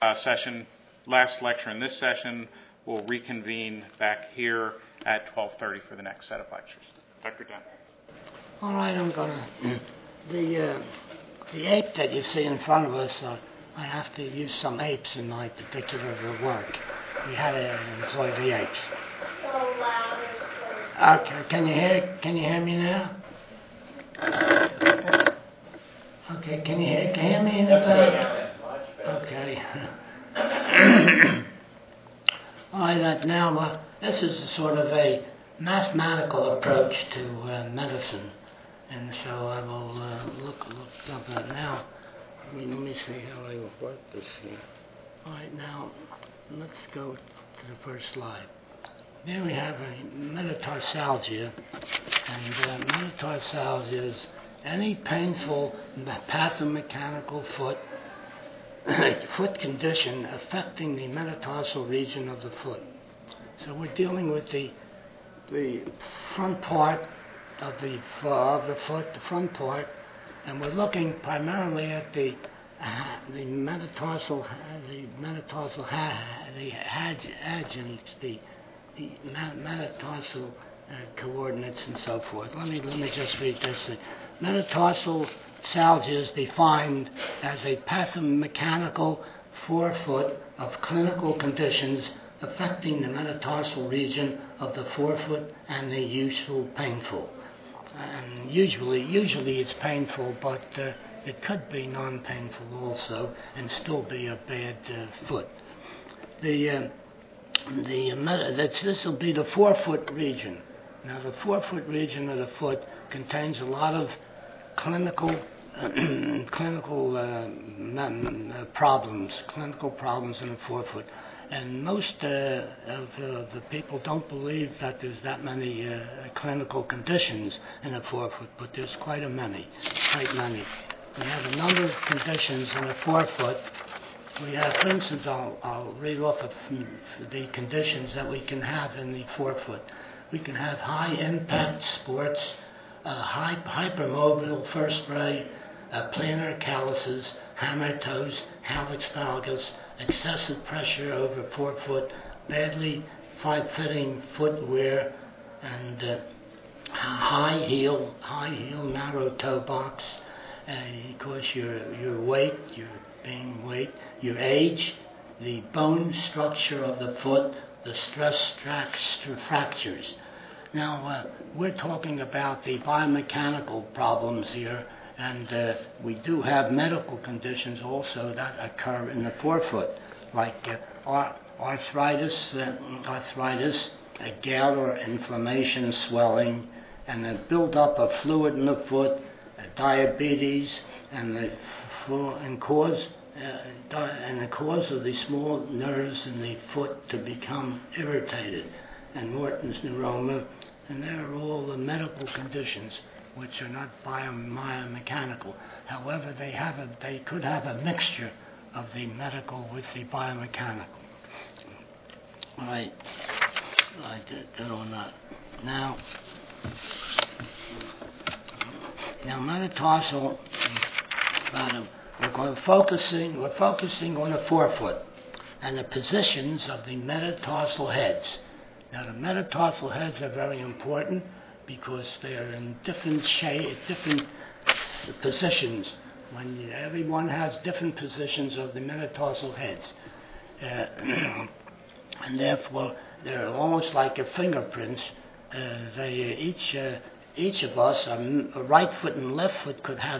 last lecture in this session. We'll reconvene back here at 12:30 for the next set of lectures. Dr. Dent. All right, I'm going to... The ape that you see in front of us, I have to use some apes in my particular work. We had to employ the apes. So loud. Okay, can you hear me now? Okay, can you hear me in the back? Okay. All right, now this is a sort of a mathematical approach to medicine, and so I will look up that now. Let me see how I work this here. All right, now let's go to the first slide. There we have a metatarsalgia, and metatarsalgia is any painful pathomechanical foot condition affecting the metatarsal region of the foot. So we're dealing with the front part of the foot, the front part, and we're looking primarily at the metatarsal metatarsal coordinates and so forth. Let me just read this. Metatarsal salgia is defined as a pathomechanical forefoot of clinical conditions affecting the metatarsal region of the forefoot and the useful painful. And usually it's painful, but it could be non-painful also and still be a bad foot. This will be the forefoot region. Now the forefoot region of the foot contains a lot of clinical problems in the forefoot, and most of the people don't believe that there's that many clinical conditions in the forefoot, but there's quite many. We have a number of conditions in the forefoot. We have, for instance, I'll read off of the conditions that we can have in the forefoot. We can have high impact sports, hypermobile first ray, plantar calluses, hammer toes, hallux valgus, excessive pressure over forefoot, badly fitting footwear, and high heel narrow toe box. Because your weight, your age, the bone structure of the foot, the stress fractures. Now, we're talking about the biomechanical problems here, and we do have medical conditions also that occur in the forefoot, like arthritis, gout or inflammation, swelling, and the buildup of fluid in the foot, diabetes, and the cause of the small nerves in the foot to become irritated, and Morton's neuroma, and they're all the medical conditions which are not biomechanical. However, they could have a mixture of the medical with the biomechanical. All right, I did on that. Now metatarsal. We're focusing on the forefoot and the positions of the metatarsal heads. Now the metatarsal heads are very important because they are in different positions. When everyone has different positions of the metatarsal heads, and therefore they're almost like a fingerprints. Each of us, a right foot and left foot, could have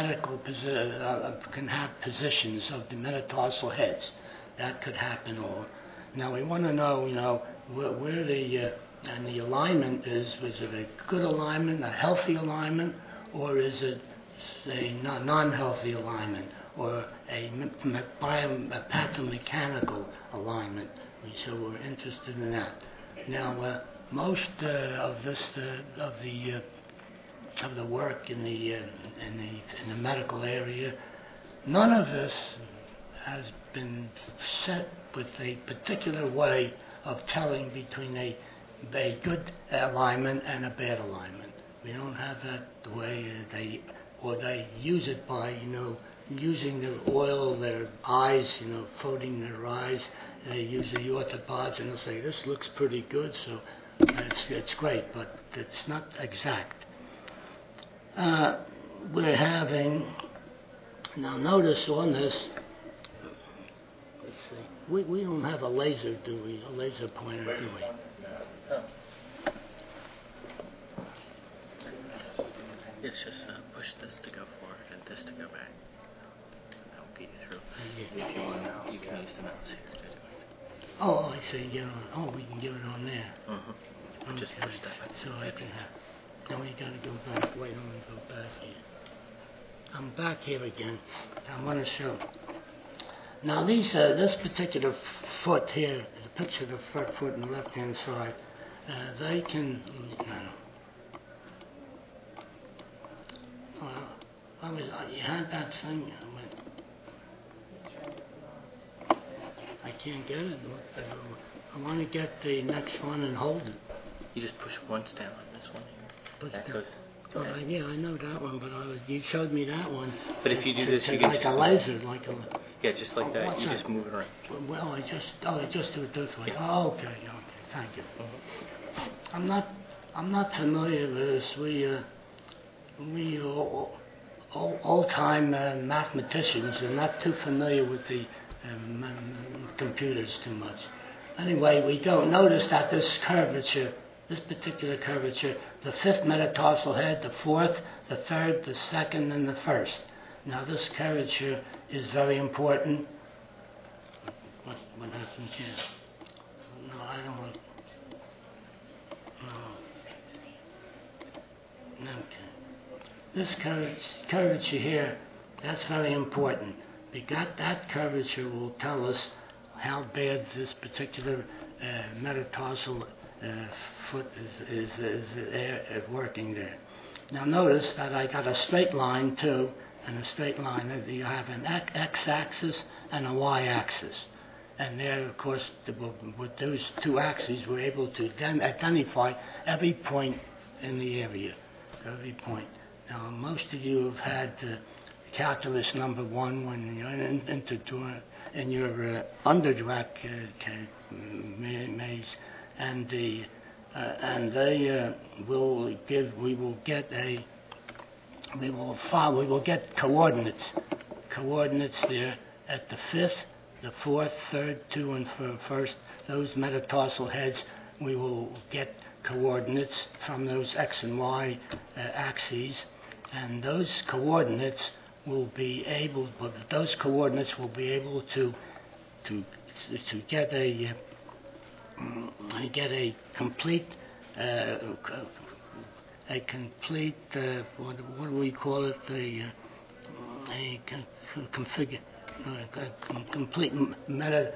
positions of the metatarsal heads. That could happen. Now we want to know, where the alignment is. Was it a good alignment, a healthy alignment, or is it a non-healthy alignment, or a pathomechanical alignment? So we're interested in that. Now, most of the work in the medical area, none of this has been set with a particular way of telling between a good alignment and a bad alignment. We don't have that the way they use it by using the oil, their eyes, coating their eyes. They use the orthopods and they'll say, this looks pretty good, so it's great, but it's not exact. We're having, now notice on this, let's see, we don't have a laser, do we? A laser pointer, do we? It's just push this to go forward and this to go back. That will get you through. If you want, you can use the mouse here to do it. Oh, I see. We can give it on there. Just push that button. So I can have. Now we got to go back. Wait, I'm going to go back here. I'm back here again. I want to show. Now this particular foot here, the picture of the front foot on the left-hand side, they can. You had that thing. I can't get it. I want to get the next one and hold it. You just push once down on this one here. But that goes. Go ahead. Yeah, I know that one, but you showed me that one. But if you do this, you can like a laser, Yeah, just like that. You just move it around. Well, I just do it this way. Yeah. Oh, okay, thank you. I'm not familiar with this. We old-time mathematicians are not too familiar with the computers too much. Anyway, we don't notice that this particular curvature, the fifth metatarsal head, the fourth, the third, the second, and the first. Now this curvature is very important. What happens here? No, I don't want. No. Okay. This curvature here, that's very important. That curvature will tell us how bad this particular metatarsal foot is working there. Now notice that I got a straight line too, and a straight line. You have an x-axis and a y-axis. And there, of course, with those two axes, we're able to then identify every point in the area. Every point. Now, most of you have had calculus number 1 when you're in your undergrad maze, and they will get coordinates there at the fifth, the fourth, third, 2, and first. Those metatarsal heads, we will get coordinates from those x and y axes, and those coordinates will be able to get a complete what do we call it, complete meta.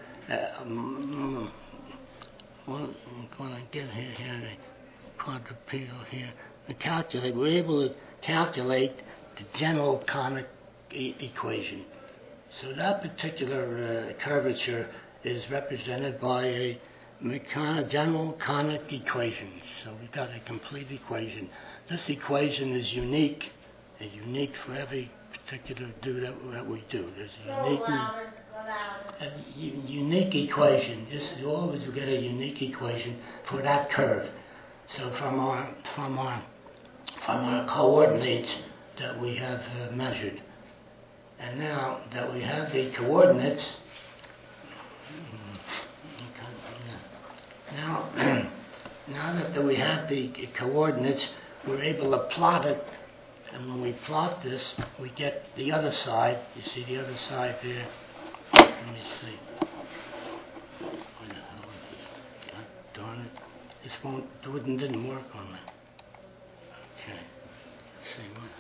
When I get here, the quadrupedal here, we're able to calculate the general conic equation. So that particular curvature is represented by a general conic equation. So we've got a complete equation. This equation is unique for every particular that we do. There's a unique equation. You always get a unique equation for that curve. So from our coordinates that we have measured, and now that we have the coordinates, now that we have the coordinates, we're able to plot it. And when we plot this, we get the other side. You see the other side there? Let me see. Where the hell is it? God darn it. This didn't work on me. Okay. Let's see what.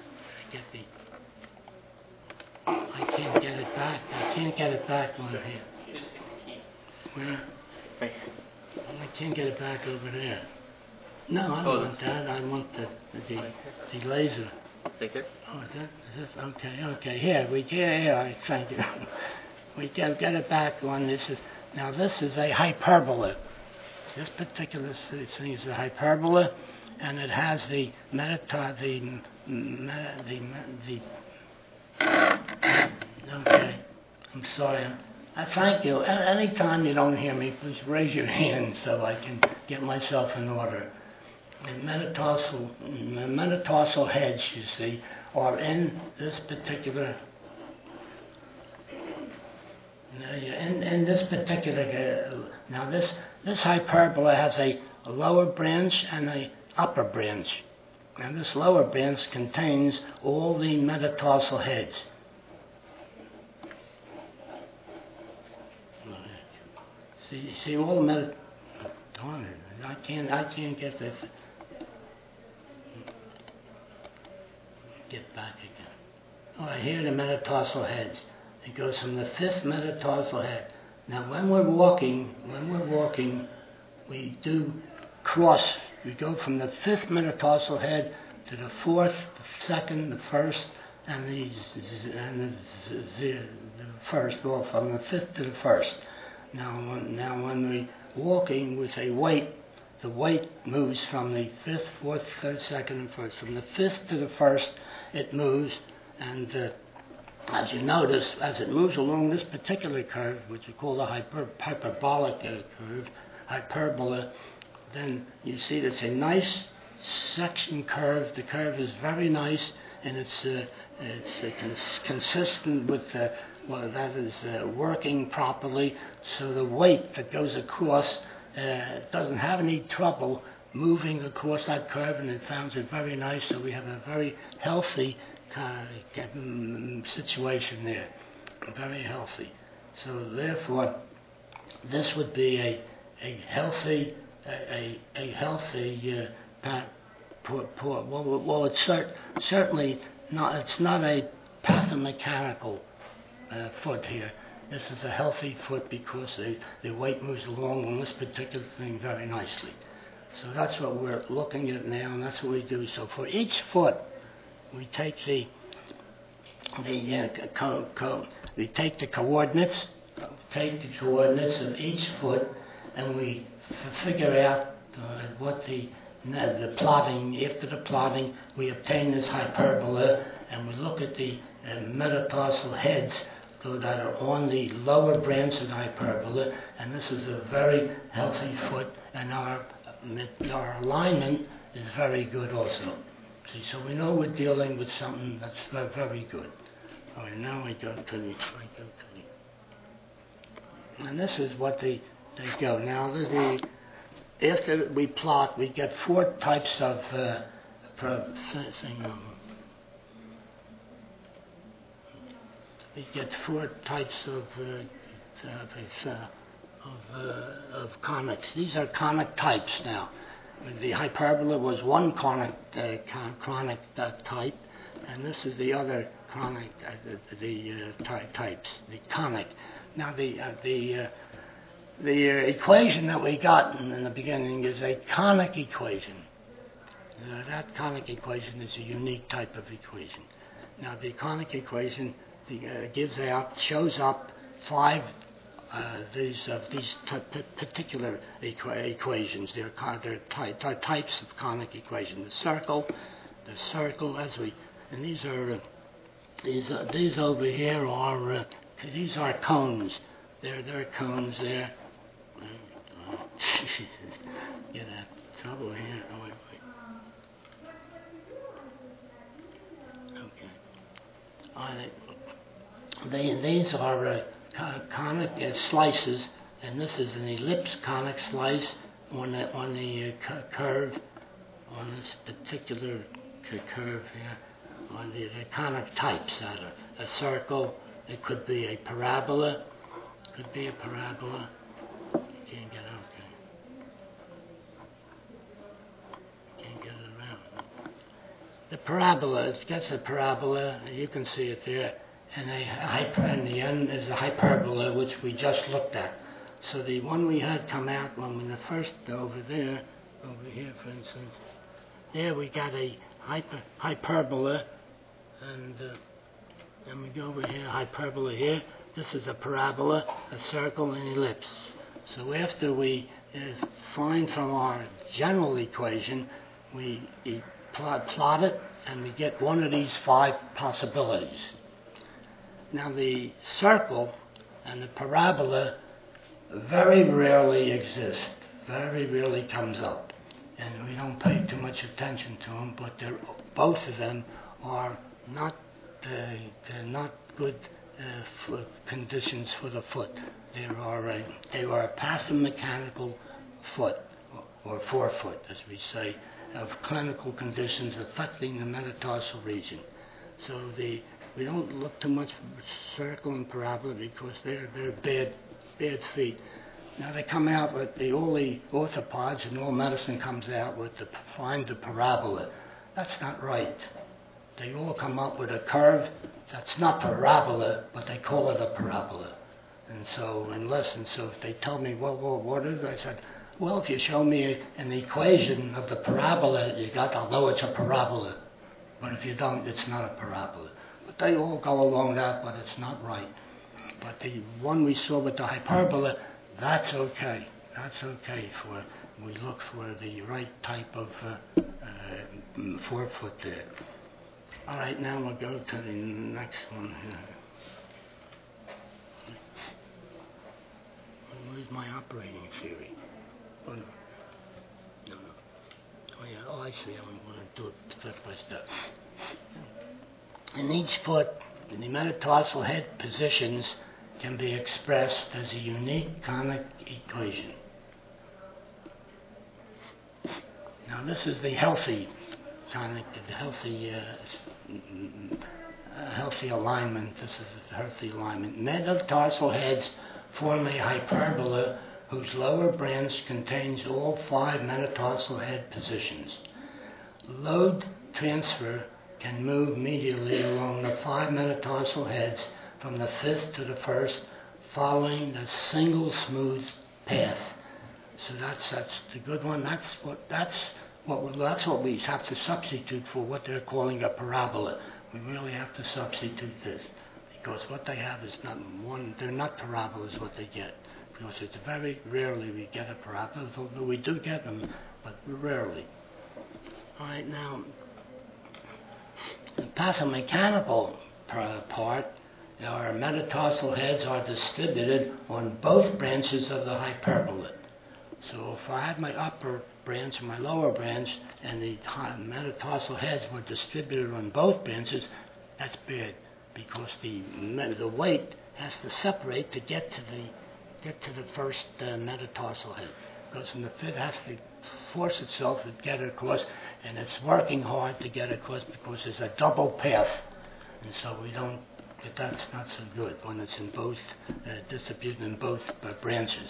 I can't get it back. I can't get it back on here. Where? I can't get it back over there. No, I don't want that. I want the laser. Right there? Oh, is this? Okay. Here, thank you. We get it back on this. This is a hyperbola. This particular thing is a hyperbola, and it has the Okay. I'm sorry. Thank you. Anytime you don't hear me, please raise your hand so I can get myself in order. The metatarsal heads, you see, are in this particular. In this particular. Now this hyperbola has a lower branch and a upper branch. And this lower branch contains all the metatarsal heads. See all the darn it, I can't get this. Get back again. All right, here are the metatarsal heads. It goes from the fifth metatarsal head. Now when we're walking, we do cross. We go from the fifth metatarsal head to the fourth, the second, the first, and the first, or from the fifth to the first. Now when we're walking with a weight, the weight moves from the fifth, fourth, third, second, and first. From the fifth to the first, it moves, and as you notice, as it moves along this particular curve, which we call the hyperbolic curve, hyperbola, then you see there's a nice section curve. The curve is very nice, and it's consistent with that is working properly. So the weight that goes across doesn't have any trouble moving across that curve, and it found it very nice. So we have a very healthy situation there, very healthy. So therefore, this would be a healthy well, it's certainly not. It's not a pathomechanical foot here. This is a healthy foot because the weight moves along on this particular thing very nicely. So that's what we're looking at now, and that's what we do. So for each foot, we take we take the coordinates, of each foot, and we figure out what the plotting. After the plotting, we obtain this hyperbola, and we look at the metatarsal heads that are on the lower branch of the hyperbola, and this is a very healthy foot, and our alignment is very good also. See, so we know we're dealing with something that's very good. All right, now I go to the, and this is what they go. Now, after we plot, we get four types of we get four types of conics. These are conic types now. The hyperbola was one conic type, and this is the other conic, types, the conic. Now the equation that we got in the beginning is a conic equation. That conic equation is a unique type of equation. Now the conic equation shows up five these particular equations. They're types of conic equation. The circle, and these over here are these are cones. They're cones there. Get out of trouble here. Oh, wait. Okay. These are conic slices, and this is an ellipse conic slice on the curve, on this particular curve here, on the conic types that are a circle. It could be a parabola. You can't get out there. Can't get it around. The parabola, it gets a parabola. You can see it there. And in the end is a hyperbola, which we just looked at. So the one we had come out when we first over here, for instance, there we got a hyperbola, and then we go over here, hyperbola here. This is a parabola, a circle, and ellipse. So after we find from our general equation, we plot it, and we get one of these five possibilities. Now the circle and the parabola very rarely exist, very rarely comes up, and we don't pay too much attention to them, but both of them are not, they're not good for conditions for the foot. They are a pathomechanical foot, or forefoot, as we say, of clinical conditions affecting the metatarsal region. So we don't look too much for circle and parabola because they're bad feet. Now they come out with all the orthopods and all medicine comes out with find the parabola. That's not right. They all come up with a curve that's not parabola, but they call it a parabola. And so if they tell me, well, what is it? I said, well, if you show me an equation of the parabola you got, I'll know it's a parabola. But if you don't, it's not a parabola. But they all go along that, but it's not right. But the one we saw with the hyperbola, that's okay. That's okay we look for the right type of forefoot there. All right, now we'll go to the next one here. Where's my operating theory? Oh, no. Oh, yeah. Oh, I see. I'm going to do it step by step. In each foot, the metatarsal head positions can be expressed as a unique conic equation. Now, this is the healthy conic, the healthy alignment. This is the healthy alignment. Metatarsal heads form a hyperbola whose lower branch contains all 5 metatarsal head positions. Load transfer can move medially along the 5 metatarsal heads from the 5th to the 1st, following a single smooth path. So that's the good one. That's what we have to substitute for what they're calling a parabola. We really have to substitute this because what they have is not one. They're not parabolas. What they get, because it's very rarely we get a parabola. Although we do get them, but rarely. All right, now the pathomechanical part. Our metatarsal heads are distributed on both branches of the hyperbola. So if I had my upper branch and my lower branch, and the metatarsal heads were distributed on both branches, that's bad because the weight has to separate to get to the first metatarsal head. Because from the fifth has to force itself to get across, and it's working hard to get across because there's a double path, and so we don't. But that's not so good when it's in both distributed in both branches.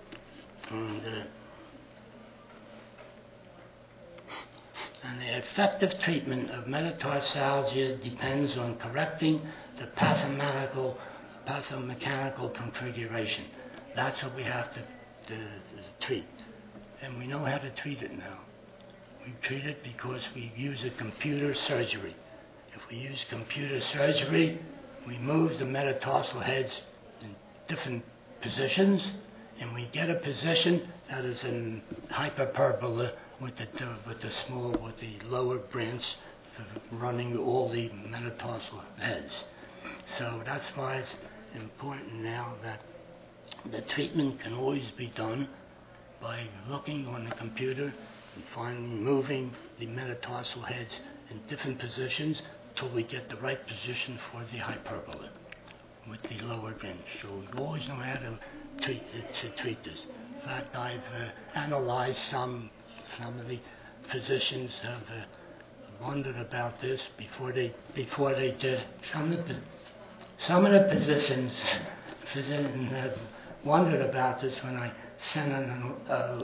And the effective treatment of metatarsalgia depends on correcting the pathomechanical configuration. That's what we have to treat. And we know how to treat it now. We treat it because we use a computer surgery. If we use computer surgery, we move the metatarsal heads in different positions, and we get a position that is in hyperbola with the lower branch running all the metatarsal heads. So that's why it's important now that the treatment can always be done by looking on the computer and moving the metatarsal heads in different positions till we get the right position for the hyperbola with the lower branch. So we always know how to treat this. In fact, I've analyzed some of the physicians have wondered about this before they did. Some of the physicians have wondered about this when I sent an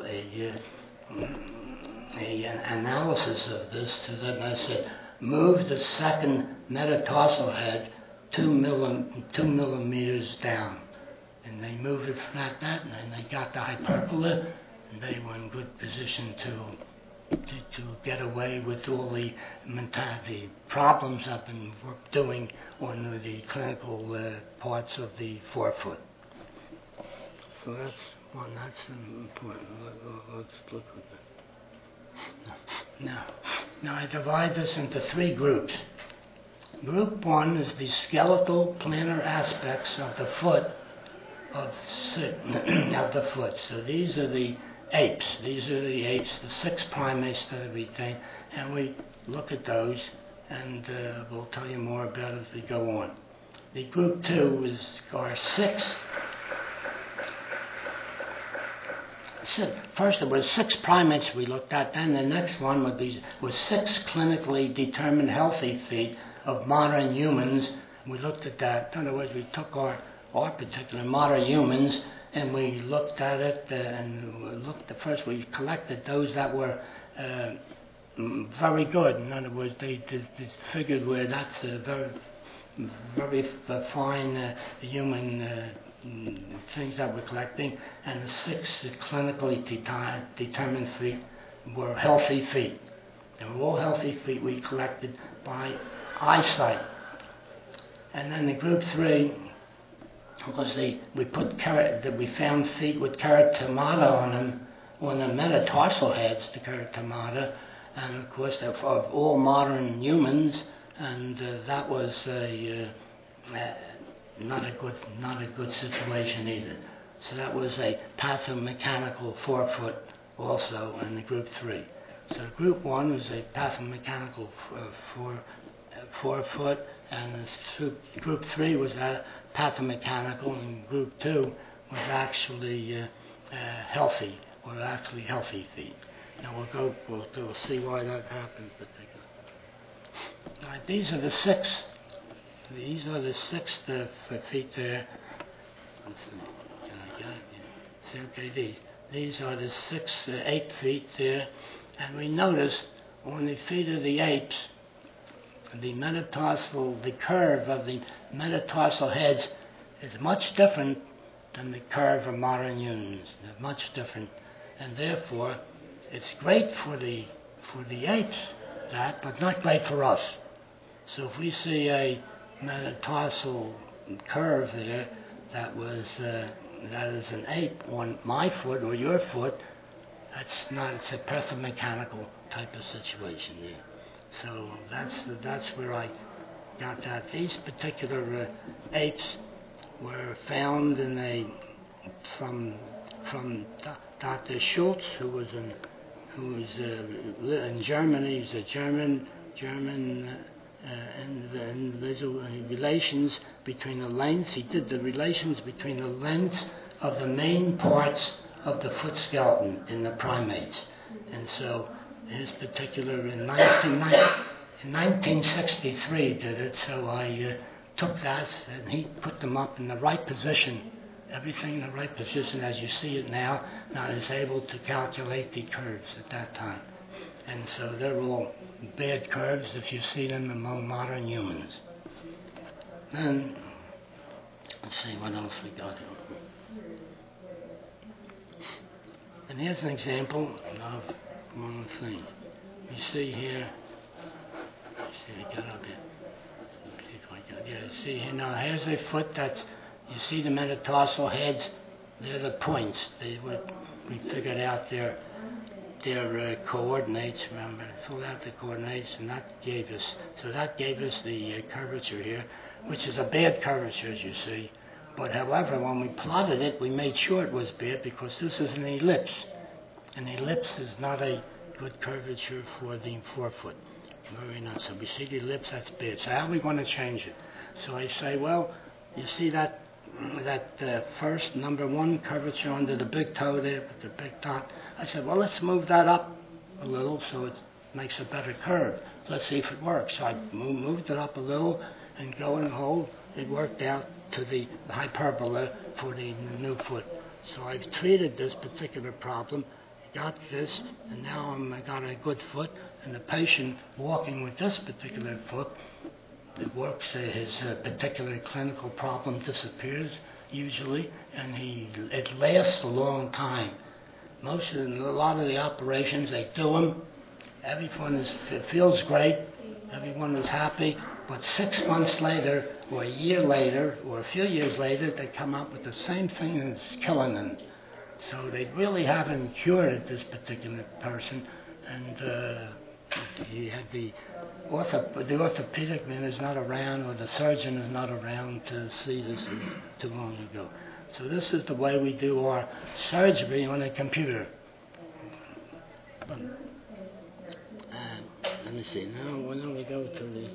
analysis of this to them. I said, move the second metatarsal head 2 millimeters down. And they moved it like that, and then they got the hyperbola, and they were in good position to get away with all the problems I've been doing on the clinical parts of the forefoot. So that's important. Let's look at that. Now I divide this into 3 groups. Group 1 is the skeletal plantar aspects of the foot of the foot. So these are the apes. These are the apes, the 6 primates that we think, and we look at those, and we'll tell you more about it as we go on. The group 2 are 6. First, there were 6 primates we looked at. Then the next one was 6 clinically determined healthy feet of modern humans. We looked at that. In other words, we took our particular modern humans and we looked at it first we collected those that were very good. In other words, they figured where that's a very fine human things that we're collecting, and the 6 clinically determined feet were healthy feet. They were all healthy feet we collected by eyesight. And then the group 3 was we found feet with keratomata on them, on the metatarsal heads, the keratomata, and of course of all modern humans, and that was not a good situation either. So that was a pathomechanical forefoot also in the group 3. So group 1 was a pathomechanical forefoot, and group 3 was pathomechanical, and group 2 was actually healthy feet. And we'll see why that happened. Right, these are the 6 feet there. These are the 8 feet there, and we notice on the feet of the apes, the curve of the metatarsal heads is much different than the curve of modern humans. They're much different, and therefore it's great for the apes, but not great for us. So if we see a metatarsal curve there that is an ape on my foot or your foot, it's a pathomechanical type of situation there. So that's where I got that. These particular apes were found from Dr. Schultz, who was in Germany. He's a German individual. Relations between the lengths. He did the relations between the lengths of the main parts of the foot skeleton in the primates, and so his particular in 1963 did it. So I took that and he put them up in the right position. Everything in the right position as you see it now. Now is able to calculate the curves at that time. And so they're all bad curves if you see them among modern humans. Then, let's see what else we got here. And here's an example of one thing. You see here, see here now, here's a foot you see the metatarsal heads, they're the points. We figured out their coordinates, remember, filled out the coordinates, and that gave us the curvature here, which is a bad curvature, as you see. But however, when we plotted it, we made sure it was bad because this is an ellipse. An ellipse is not a good curvature for the forefoot. Very nice. So we see the ellipse, that's bad. So how are we going to change it? So I say, well, you see that first number 1 curvature under the big toe there with the big dot. I said, well, let's move that up a little so it makes a better curve. Let's see if it works. So I moved it up a little, and lo and behold, it worked out to the hyperbola for the new foot. So I've treated this particular problem, got this, and now I got a good foot, and the patient walking with this particular foot, it works, his particular clinical problem disappears usually, and it lasts a long time. A lot of the operations, they do them, everyone feels great, everyone is happy, but 6 months later, or a year later, or a few years later, they come up with the same thing and it's killing them. So they really haven't cured this particular person, and you had the orthopedic man is not around, or the surgeon is not around to see this too long ago. So this is the way we do our surgery on a computer. Let me see. Now we go to the.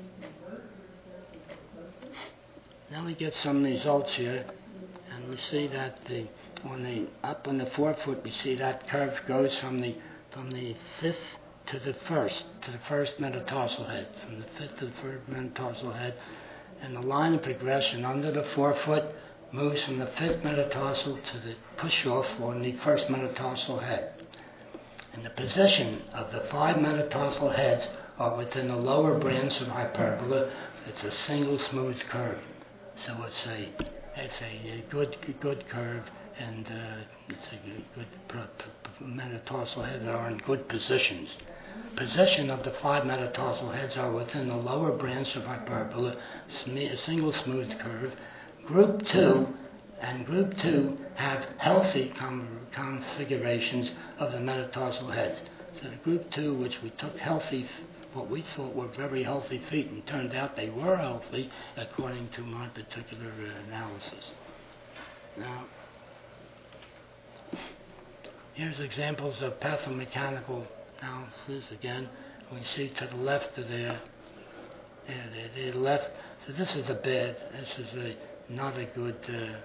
Now we get some results here, and we see that up on the forefoot, we see that curve goes from the fifth to the first metatarsal head, from the fifth to the first metatarsal head, and the line of progression under the forefoot moves from the fifth metatarsal to the push-off on the first metatarsal head. And the position of the 5 metatarsal heads are within the lower branch of hyperbola. It's a single smooth curve. So it's a good curve, and it's a good metatarsal heads are in good positions. Position of the 5 metatarsal heads are within the lower branch of hyperbola, a single smooth curve. Group 2 and Group 2 have healthy configurations of the metatarsal heads. So the Group 2, which we took healthy, what we thought were very healthy feet, and turned out they were healthy according to my particular analysis. Now, here's examples of pathomechanical analysis. Again, we see to the left of there, the left. So this is a bad. This is not a good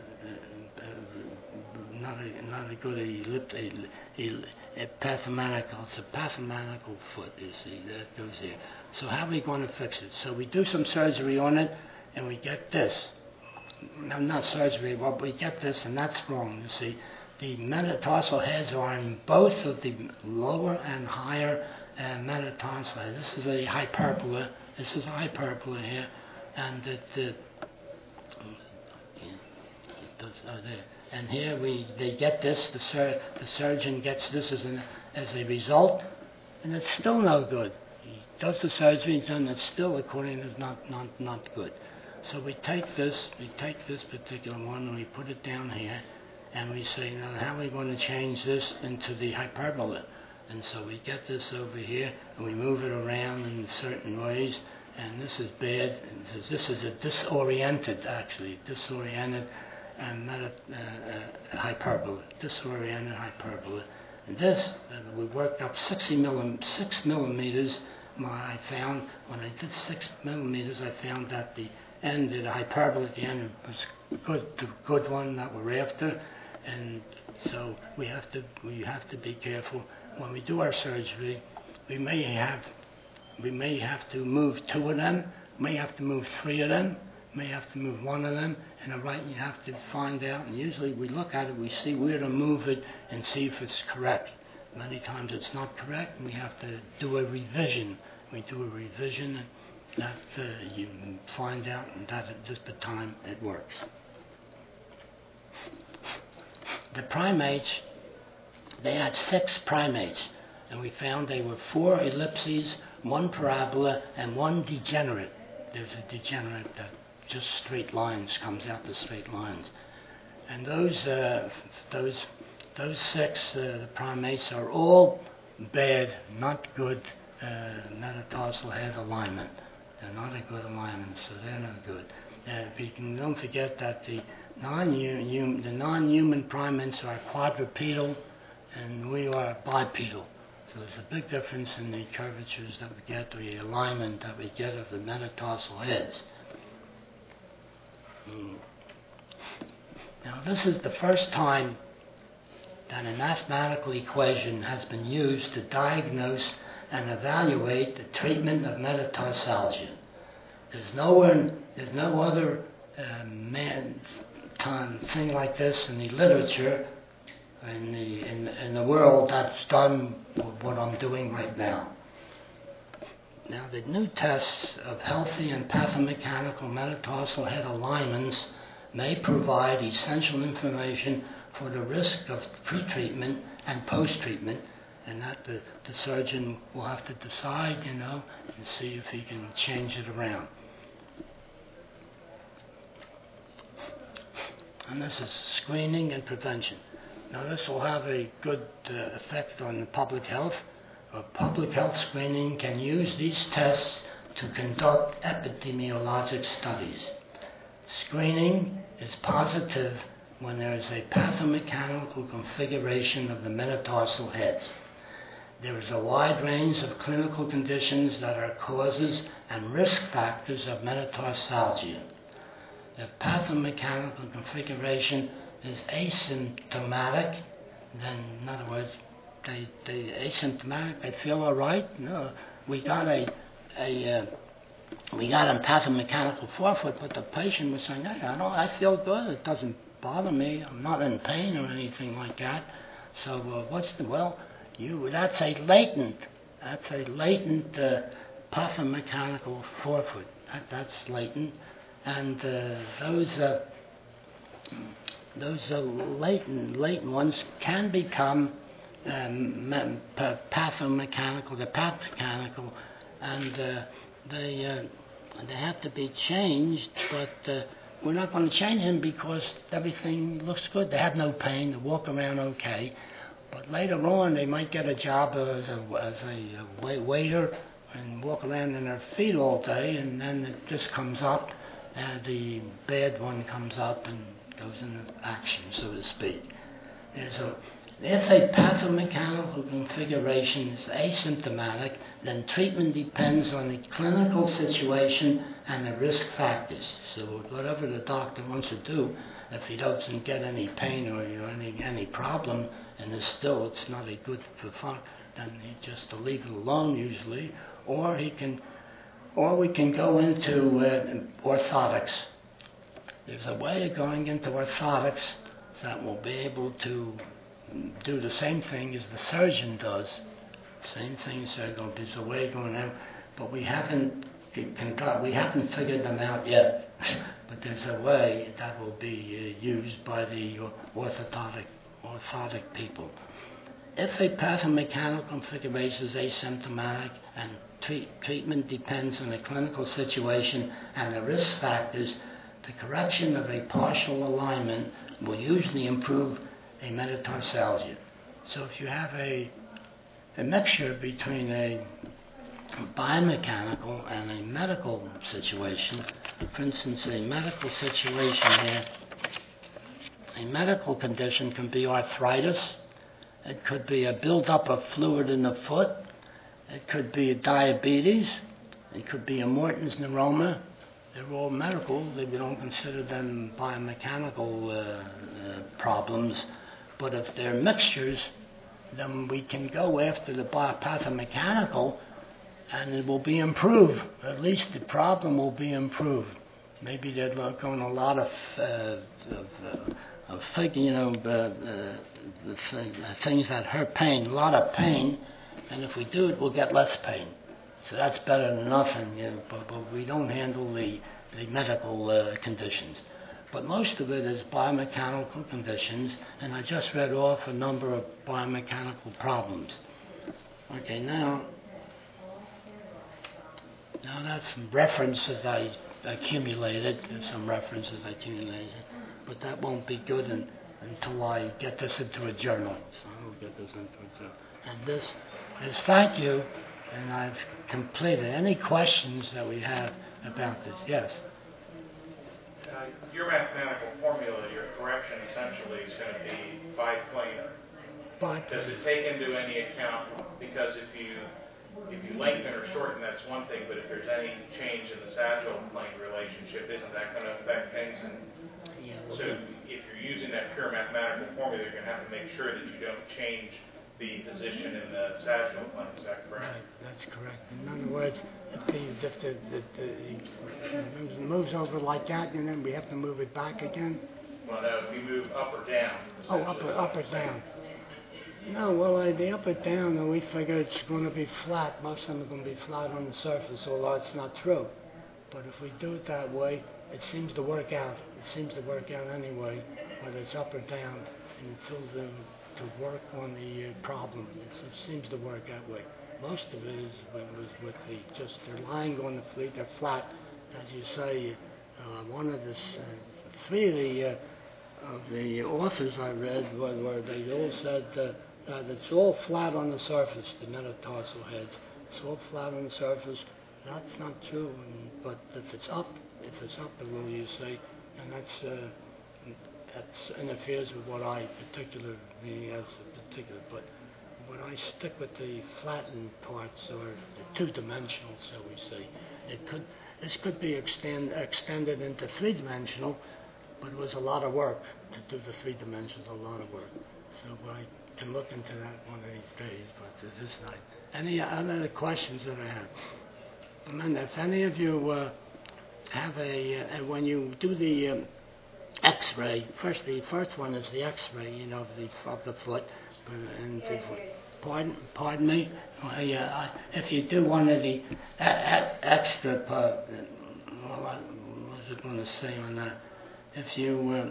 pathomechanical. It's a pathomechanical foot. You see that goes here. So how are we going to fix it? So we do some surgery on it, and we get this. No, not surgery, but we get this, and that's wrong. You see, the metatarsal heads are in both of the lower and higher metatarsal heads. This is a hyperbola. This is a hyperbola here, and there. And here they get this. The surgeon gets this as a result, and it's still no good. He does the surgery, and it's still, according to not good. So we take this particular one, and we put it down here, and we say, now how are we going to change this into the hyperbola? And so we get this over here, and we move it around in certain ways, and this is bad. This is a disoriented and hyperbola, disoriented hyperbola. And this, we worked up 6 millimeters. I found, when I did 6 millimeters, I found that the hyperbola at the end was the good one that we're after. And so we have to be careful when we do our surgery. We may have to move 2 of them, may have to move 3 of them, may have to move 1 of them, and you have to find out, and usually we look at it, we see where to move it and see if it's correct. Many times it's not correct, and we have to do a revision. We do a revision, and that you find out, and that at this time it works. The primates, they had 6 primates, and we found they were 4 ellipses, 1 parabola, and 1 degenerate. There's a degenerate that just straight lines, comes out to straight lines. And those 6 the primates are all bad, not good metatarsal head alignment. They're not a good alignment, so they're not good. Don't forget that the non-human primates are quadrupedal, and we are bipedal. So there's a big difference in the curvatures that we get, or the alignment that we get of the metatarsal heads. Now, this is the first time that a mathematical equation has been used to diagnose and evaluate the treatment of metatarsalgia. There's no other thing like this in the literature in the world that's done what I'm doing right now. Now, the new tests of healthy and pathomechanical metatarsal head alignments may provide essential information for the risk of pre-treatment and post-treatment, and that the surgeon will have to decide, and see if he can change it around. And this is screening and prevention. Now, this will have a good effect on the public health, or public health screening can use these tests to conduct epidemiologic studies. Screening is positive when there is a pathomechanical configuration of the metatarsal heads. There is a wide range of clinical conditions that are causes and risk factors of metatarsalgia. The pathomechanical configuration is asymptomatic, then in other words, they asymptomatic, they feel all right. No, we got a pathomechanical forefoot, but the patient was saying, hey, I feel good, it doesn't bother me, I'm not in pain or anything like that. So that's a latent pathomechanical forefoot. That's latent, and those latent ones can become pathomechanical, and they have to be changed, but we're not going to change them because everything looks good. They have no pain, they walk around okay, but later on they might get a job as a waiter and walk around in their feet all day, and then it just comes up, and the bad one comes up and goes into action, so to speak. If a pathomechanical configuration is asymptomatic, then treatment depends on the clinical situation and the risk factors. So whatever the doctor wants to do, if he doesn't get any pain or any problem, and it's not a good performance, then he just to leave it alone usually, or we can go into orthotics. There's a way of going into orthotics that will be able to do the same thing as the surgeon does. Same things are going. There's a way going out, but we haven't figured them out yet. But there's a way that will be used by the orthotic people. If a pathomechanical configuration is asymptomatic and treatment depends on the clinical situation and the risk factors, the correction of a partial alignment will usually improve a metatarsalgia. So if you have a mixture between a biomechanical and a medical situation, for instance, a medical situation here, a medical condition can be arthritis, it could be a buildup of fluid in the foot, it could be diabetes, it could be a Morton's neuroma. They're all medical. We don't consider them biomechanical problems. But if they're mixtures, then we can go after the pathomechanical and it will be improved. At least the problem will be improved. Maybe they're going a lot of things that hurt pain, a lot of pain, and if we do it, we'll get less pain. So that's better than nothing, but we don't handle the medical conditions. But most of it is biomechanical conditions, and I just read off a number of biomechanical problems. Okay, now that's some references I accumulated, but that won't be good until I get this into a journal. So I'll get this into a journal. And this is thank you, and I've completed. Any questions that we have about this? Yes? Your mathematical formula, your correction essentially is going to be biplanar. Does it take into any account, because if you lengthen or shorten, that's one thing, but if there's any change in the sagittal plane relationship, isn't that going to affect things? So if you're using that pure mathematical formula, you're going to have to make sure that you don't change the position in the sagittal plane. Is that correct? Right, that's correct. In other words, if it moves over like that, and then we have to move it back again? Well, no, if you move up or down. Oh, up or down. No, well, the up or down, we figure it's going to be flat. Most of them are going to be flat on the surface, although it's not true. But if we do it that way, it seems to work out. It seems to work out anyway, whether it's up or down, and it fills in to work on the problem. It seems to work that way. Most of it is with they're lying on the fleet, they're flat. As you say, three of the the authors I read were they all said that it's all flat on the surface, the metatarsal heads. It's all flat on the surface. That's not true, but if it's up a little, you say, and that interferes with what I particularly as a particular. But when I stick with the flattened parts or the two-dimensional, so we say, this could be extended into three-dimensional, but it was a lot of work to do the three-dimensional, a lot of work. So I can look into that one of these days, but it is not. Any other questions that I have? And if any of you have when you do the X-ray, the first one is the X-ray, of the foot, and pardon me. If you do one of the extra, what was I going to say on that? If you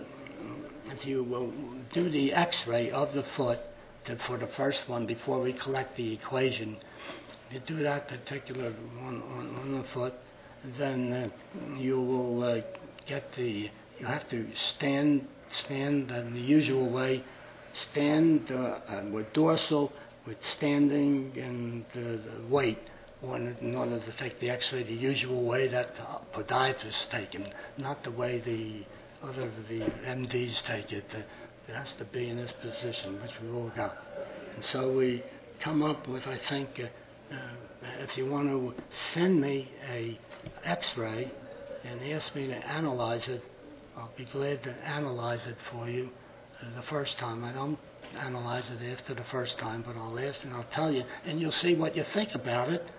do the X-ray of the foot for the first one before we collect the equation, you do that particular one on the foot, then you will you have to stand in the usual way, stand with dorsal, with standing and weight in order to take the X-ray the usual way that podiatrists take it, not the way the MDs take it. It has to be in this position, which we all got. And so we come up with, I think, if you want to send me a X-ray and ask me to analyze it, I'll be glad to analyze it for you the first time. I don't analyze it after the first time, but I'll ask and I'll tell you, and you'll see what you think about it.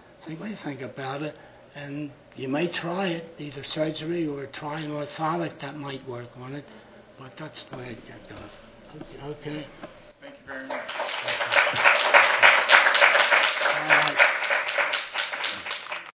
And you may try it, either surgery or try an orthotic that might work on it, but that's the way it goes. Okay. Thank you very much.